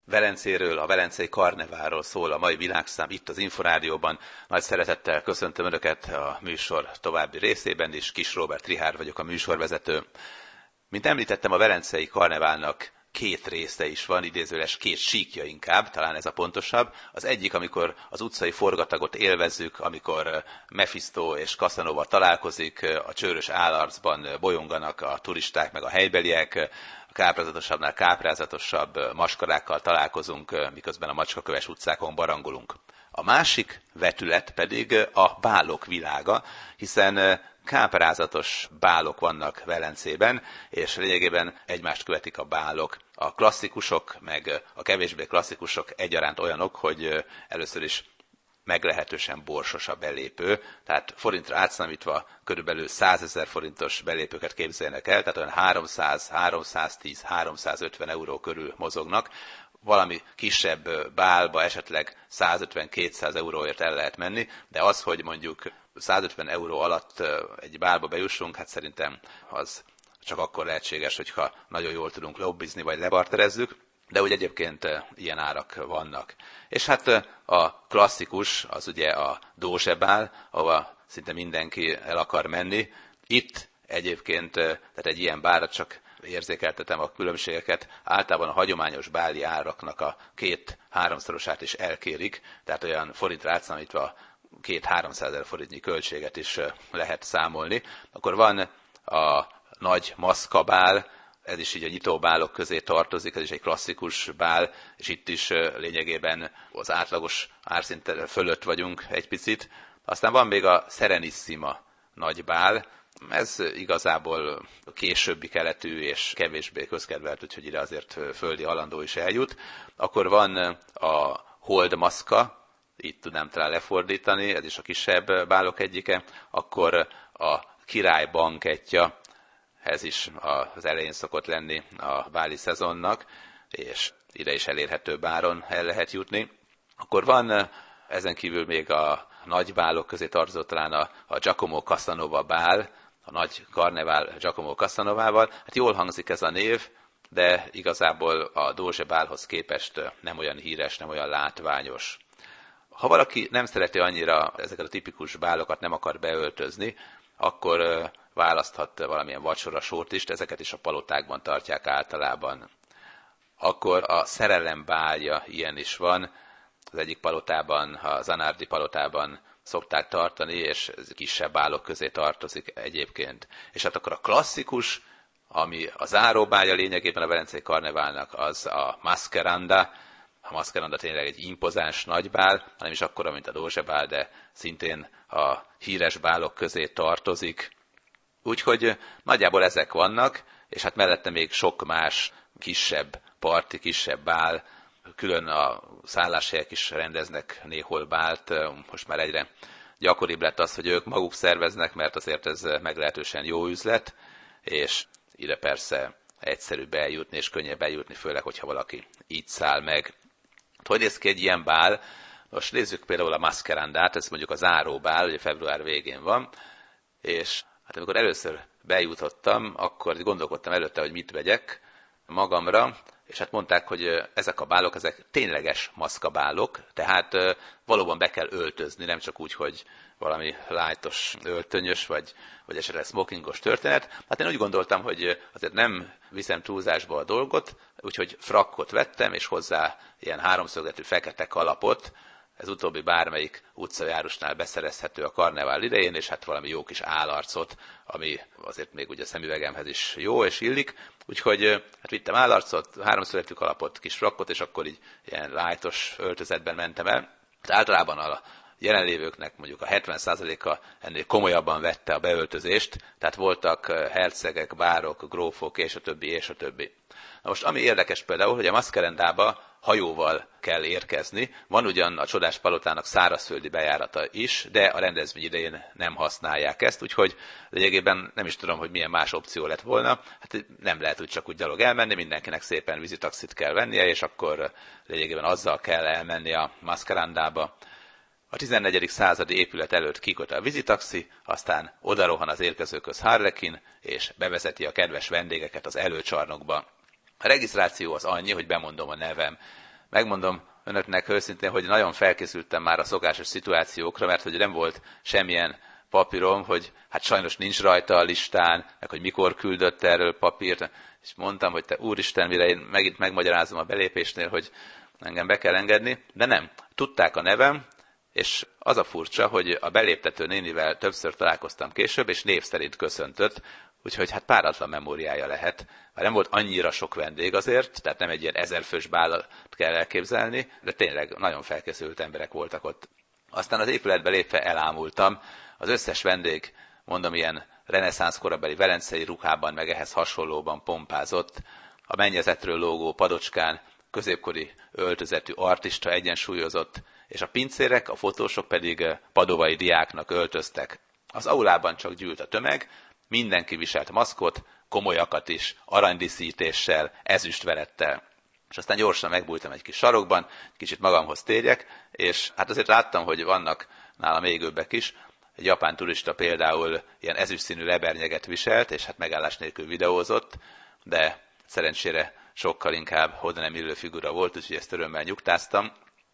Velencéről, a velencei karneválról szól a mai világszám itt az Inforádióban. Nagy szeretettel köszöntöm Önöket a műsor további részében is. Kis Róbert Richárd vagyok, a műsorvezető. Mint említettem, a velencei karneválnak két része is van, idézőles két síkja inkább, talán ez a pontosabb. Az egyik, amikor az utcai forgatagot élvezzük, amikor Mephisto és Casanova találkozik, a csőrös állarcban bolyonganak a turisták meg a helybeliek, káprázatosabbnál káprázatosabb maskarákkal találkozunk, miközben a macskaköves utcákon barangolunk. A másik vetület pedig a bálok világa, hiszen káprázatos bálok vannak Velencében, és lényegében egymást követik a bálok. A klasszikusok, meg a kevésbé klasszikusok egyaránt olyanok, hogy először is meglehetősen borsos a belépő, tehát forintra átszámítva körülbelül 100 000 forintos belépőket képzeljenek el, tehát olyan 300, 310, 350 euró körül mozognak. Valami kisebb bálba esetleg 150-200 euróért el lehet menni, de az, hogy mondjuk 150 euró alatt egy bálba bejussunk, hát szerintem az csak akkor lehetséges, hogyha nagyon jól tudunk lobbizni vagy lebarterezzük, de úgy egyébként ilyen árak vannak. És hát a klasszikus, az ugye a dózsebál, ahova szinte mindenki el akar menni. Itt egyébként, tehát egy ilyen bárra csak érzékeltetem a különbségeket, általában a hagyományos báli áraknak a 2-3-szorosát is elkérik, tehát olyan forintra átszámítva 200-300 000 forintnyi költséget is lehet számolni. Akkor van a nagy maszkabál, ez is így a nyitóbálok közé tartozik, ez is egy klasszikus bál, és itt is lényegében az átlagos árszint fölött vagyunk egy picit. Aztán van még a Serenissima nagy bál, ez igazából későbbi keletű és kevésbé közkedvelt, úgyhogy ide azért földi alandó is eljut. Akkor van a Hold Maszka, itt tudnám talán lefordítani, ez is a kisebb bálok egyike. Akkor a Király bankettja, ez is az elején szokott lenni a báli szezonnak, és ide is elérhető báron el lehet jutni. Akkor van ezen kívül még a nagy bálok közé tartozó talán a Giacomo Casanova bál, a nagy karnevál Giacomo Casanovával. Hát jól hangzik ez a név, de igazából a Dózse bálhoz képest nem olyan híres, nem olyan látványos. Ha valaki nem szereti annyira ezeket a tipikus bálokat, nem akar beöltözni, akkor választhat valamilyen vacsorasort is, ezeket is a palotákban tartják általában. Akkor a szerelem bálja ilyen is van, az egyik palotában, a Zanardi palotában szokták tartani, és ez kisebb bálok közé tartozik egyébként. És hát akkor a klasszikus, ami a záróbálja lényegében a velencei karneválnak, az a Maskeranda. A Maskeranda tényleg egy impozáns nagybál, nem is akkora, mint a dózsebál, de szintén a híres bálok közé tartozik. Úgyhogy nagyjából ezek vannak, és hát mellette még sok más kisebb parti, kisebb bál, külön a szálláshelyek is rendeznek néhol bált, most már egyre gyakoribb lett az, hogy ők maguk szerveznek, mert azért ez meglehetősen jó üzlet, és ide persze egyszerűbb eljutni, és könnyebb eljutni, főleg, hogyha valaki így száll meg. Hogy néz ki egy ilyen bál? Most nézzük például a Maskerandát, ez mondjuk a záróbál, ugye február végén van, és hát amikor először bejutottam, akkor gondolkodtam előtte, hogy mit vegyek magamra, és hát mondták, hogy ezek a bálok, ezek tényleges maszkabálok, tehát valóban be kell öltözni, nem csak úgy, hogy valami lájtos öltönyös, vagy esetleg smokingos történet. Hát én úgy gondoltam, hogy azért nem viszem túlzásba a dolgot, úgyhogy frakkot vettem, és hozzá ilyen háromszögletű fekete kalapot. Ez utóbbi bármelyik utcajárusnál beszerezhető a karnevál idején, és hát valami jó kis állarcot, ami azért még ugye a szemüvegemhez is jó és illik. Úgyhogy hát vittem állarcot, háromszögletű kalapot, kis frakkot, és akkor így ilyen lájtos öltözetben mentem el. Hát általában a jelenlévőknek mondjuk a 70%-a ennél komolyabban vette a beöltözést, tehát voltak hercegek, bárok, grófok, és a többi, és a többi. Na most ami érdekes például, hogy a Maskerandába hajóval kell érkezni. Van ugyan a Csodás palotának szárazföldi bejárata is, de a rendezvény idején nem használják ezt, úgyhogy lényegében nem is tudom, hogy milyen más opció lett volna. Hát nem lehet úgy csak úgy gyalog elmenni, mindenkinek szépen vízitaxit kell vennie, és akkor lényegében azzal kell elmenni a Maskerandába. A 14. századi épület előtt kiköt a vízitaxi, aztán odarohan az érkezőköz Harlekin, és bevezeti a kedves vendégeket az előcsarnokba. A regisztráció az annyi, hogy bemondom a nevem. Megmondom önöknek őszintén, hogy nagyon felkészültem már a szokásos szituációkra, mert hogy nem volt semmilyen papírom, hogy hát sajnos nincs rajta a listán, meg hogy mikor küldött erről papírt, és mondtam, hogy te úristen, mire én megint megmagyarázom a belépésnél, hogy engem be kell engedni, de nem. Tudták a nevem, és az a furcsa, hogy a beléptető nénivel többször találkoztam később, és név szerint köszöntött, úgyhogy hát páratlan memóriája lehet. Már nem volt annyira sok vendég azért, tehát nem egy ilyen 1000 fős bálat kell elképzelni, de tényleg nagyon felkészült emberek voltak ott. Aztán az épületbe lépve elámultam, az összes vendég, mondom, ilyen reneszánsz korabeli velencei ruhában, meg ehhez hasonlóban pompázott, a mennyezetről lógó padocskán középkori öltözetű artista egyensúlyozott, és a pincérek, a fotósok pedig padovai diáknak öltöztek. Az aulában csak gyűlt a tömeg, mindenki viselt maszkot, komolyakat is, aranydiszítéssel, ezüstverettel. És aztán gyorsan megbújtam egy kis sarokban, kicsit magamhoz térjek, és hát azért láttam, hogy vannak nálam égőbbek is. Egy japán turista például ilyen ezüstszínű lebernyeget viselt, és hát megállás nélkül videózott, de szerencsére sokkal inkább oda nem illő figura volt, úgyhogy ezt örömmel nyugtáztam.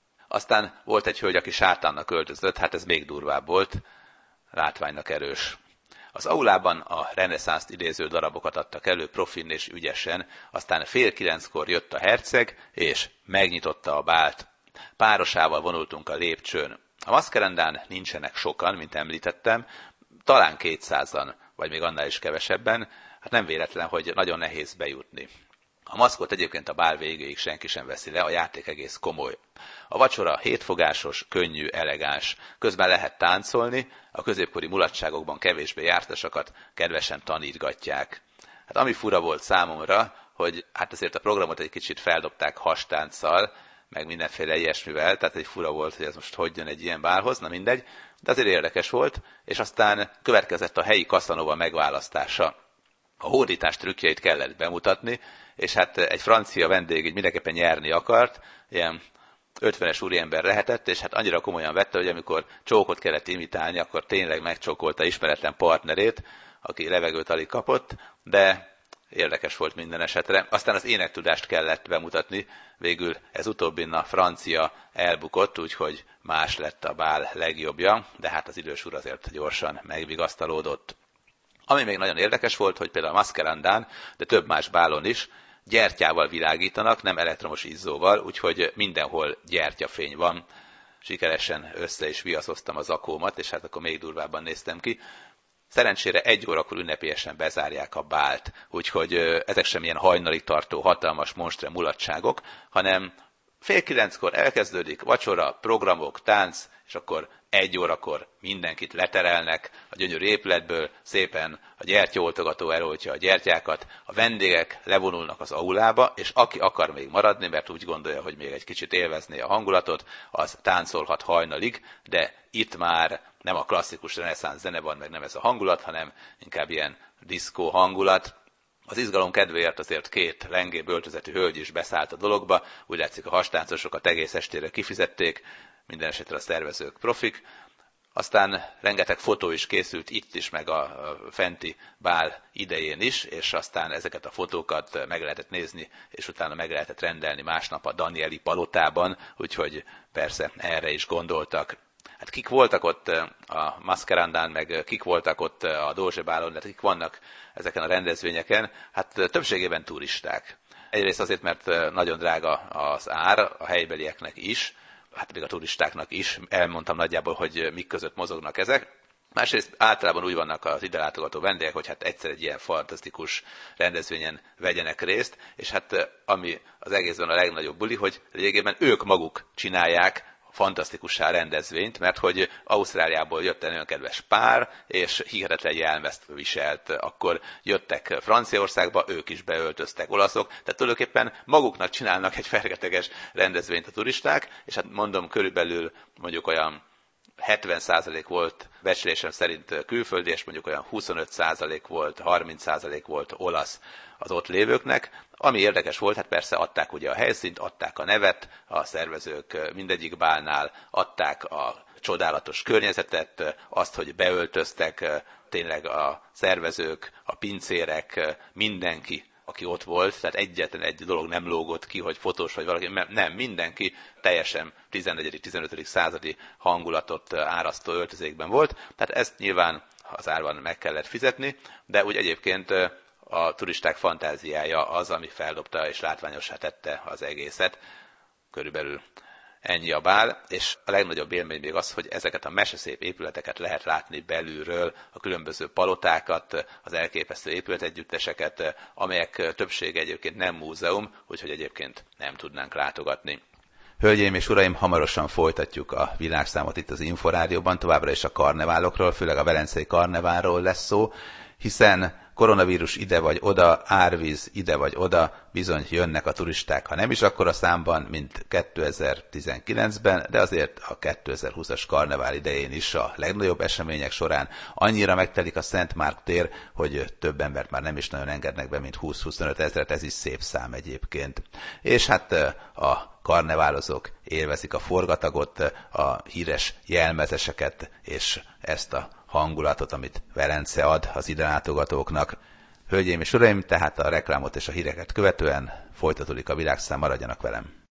Aztán volt egy hölgy, aki sátánnak öltözött, hát ez még durvább volt, látványnak erős. Az aulában a reneszánszt idéző darabokat adtak elő profin és ügyesen, aztán 8:30 jött a herceg, és megnyitotta a bált. Párosával vonultunk a lépcsőn. A maszkerendán nincsenek sokan, mint említettem, talán 200-an, vagy még annál is kevesebben, hát nem véletlen, hogy nagyon nehéz bejutni. A maszkot egyébként a bál végéig senki sem veszi le, a játék egész komoly. A vacsora hétfogásos, könnyű, elegáns. Közben lehet táncolni, a középkori mulatságokban kevésbé jártasakat kedvesen tanítgatják. Hát ami fura volt számomra, hogy hát azért a programot egy kicsit feldobták hastánccal, meg mindenféle ilyesmivel, tehát egy fura volt, hogy ez most hogy jön egy ilyen bálhoz, na mindegy, de azért érdekes volt, és aztán következett a helyi Casanova megválasztása. A hódítás trükkjeit kellett bemutatni, és hát egy francia vendég így mindenképpen nyerni akart, ilyen 50-es úriember lehetett, és hát annyira komolyan vette, hogy amikor csókot kellett imitálni, akkor tényleg megcsókolta ismeretlen partnerét, aki levegőt alig kapott, de érdekes volt minden esetre. Aztán az énektudást kellett bemutatni, végül ez utóbbin a francia elbukott, úgyhogy más lett a bál legjobbja, de hát az idős úr azért gyorsan megvigasztalódott. Ami még nagyon érdekes volt, hogy például a Maskerandán, de több más bálon is, gyertyával világítanak, nem elektromos izzóval, úgyhogy mindenhol gyertyafény van. Sikeresen össze is viaszoztam az zakómat, és hát akkor még durvábban néztem ki. Szerencsére 1 órakor ünnepélyesen bezárják a bált, úgyhogy ezek sem ilyen hajnalig tartó hatalmas monstre mulatságok, hanem 8:30 elkezdődik vacsora, programok, tánc, és akkor 1 órakor mindenkit leterelnek a gyönyörű épületből, szépen a gyertyaoltogató eloltja a gyertyákat, a vendégek levonulnak az aulába, és aki akar még maradni, mert úgy gondolja, hogy még egy kicsit élvezné a hangulatot, az táncolhat hajnalig, de itt már nem a klasszikus reneszánsz zene van, meg nem ez a hangulat, hanem inkább ilyen diszkó hangulat. Az izgalom kedvéért azért 2 lengébb öltözetű hölgy is beszállt a dologba, úgy látszik a hastáncosokat egész estére kifizették, minden esetre a szervezők profik. Aztán rengeteg fotó is készült itt is, meg a fenti bál idején is, és aztán ezeket a fotókat meg lehetett nézni, és utána meg lehetett rendelni másnap a Danieli palotában, úgyhogy persze erre is gondoltak. Hát kik voltak ott a Maskerandán, meg kik voltak ott a Dózse bálon, de kik vannak ezeken a rendezvényeken? Hát többségében turisták. Egyrészt azért, mert nagyon drága az ár a helybelieknek is, hát még a turistáknak is, elmondtam nagyjából, hogy mik között mozognak ezek. Másrészt általában úgy vannak az ide látogató vendégek, hogy hát egyszer egy ilyen fantasztikus rendezvényen vegyenek részt, és hát ami az egészben a legnagyobb buli, hogy lényegében ők maguk csinálják fantasztikussá rendezvényt, mert hogy Ausztráliából jött egy nagyon kedves pár, és hihetetlen jelmezt viselt. Akkor jöttek Franciaországba, ők is beöltöztek, olaszok, tehát tulajdonképpen maguknak csinálnak egy fergeteges rendezvényt a turisták, és hát mondom, körülbelül mondjuk olyan 70% volt becslésem szerint külföldi, és mondjuk olyan 25% volt, 30% volt olasz az ott lévőknek. Ami érdekes volt, hát persze adták ugye a helyszínt, adták a nevet, a szervezők mindegyik bálnál, adták a csodálatos környezetet, azt, hogy beöltöztek, tényleg a szervezők, a pincérek, mindenki aki ott volt, tehát egyetlen egy dolog nem lógott ki, hogy fotós vagy valaki, nem, mindenki teljesen 14.-15. századi hangulatot árasztó öltözékben volt, tehát ezt nyilván az árban meg kellett fizetni, de úgy egyébként a turisták fantáziája az, ami feldobta és látványossá tette az egészet. Körülbelül ennyi a bál, és a legnagyobb élmény még az, hogy ezeket a meseszép épületeket lehet látni belülről, a különböző palotákat, az elképesztő épületegyütteseket, amelyek többsége egyébként nem múzeum, úgyhogy egyébként nem tudnánk látogatni. Hölgyeim és uraim, hamarosan folytatjuk a világszámot itt az Inforádióban, továbbra is a karneválokról, főleg a velencei karneválról lesz szó, hiszen koronavírus ide vagy oda, árvíz ide vagy oda, bizony jönnek a turisták, ha nem is akkora számban, mint 2019-ben, de azért a 2020-as karnevál idején is a legnagyobb események során annyira megtelik a Szent Márk tér, hogy több embert már nem is nagyon engednek be, mint 20-25 ezret, ez is szép szám egyébként. És hát a karneválozók élvezik a forgatagot, a híres jelmezeseket, és ezt a hangulatot, amit Velence ad az ide látogatóknak. Hölgyeim és uraim, tehát a reklámot és a híreket követően folytatódik a világszám, maradjanak velem!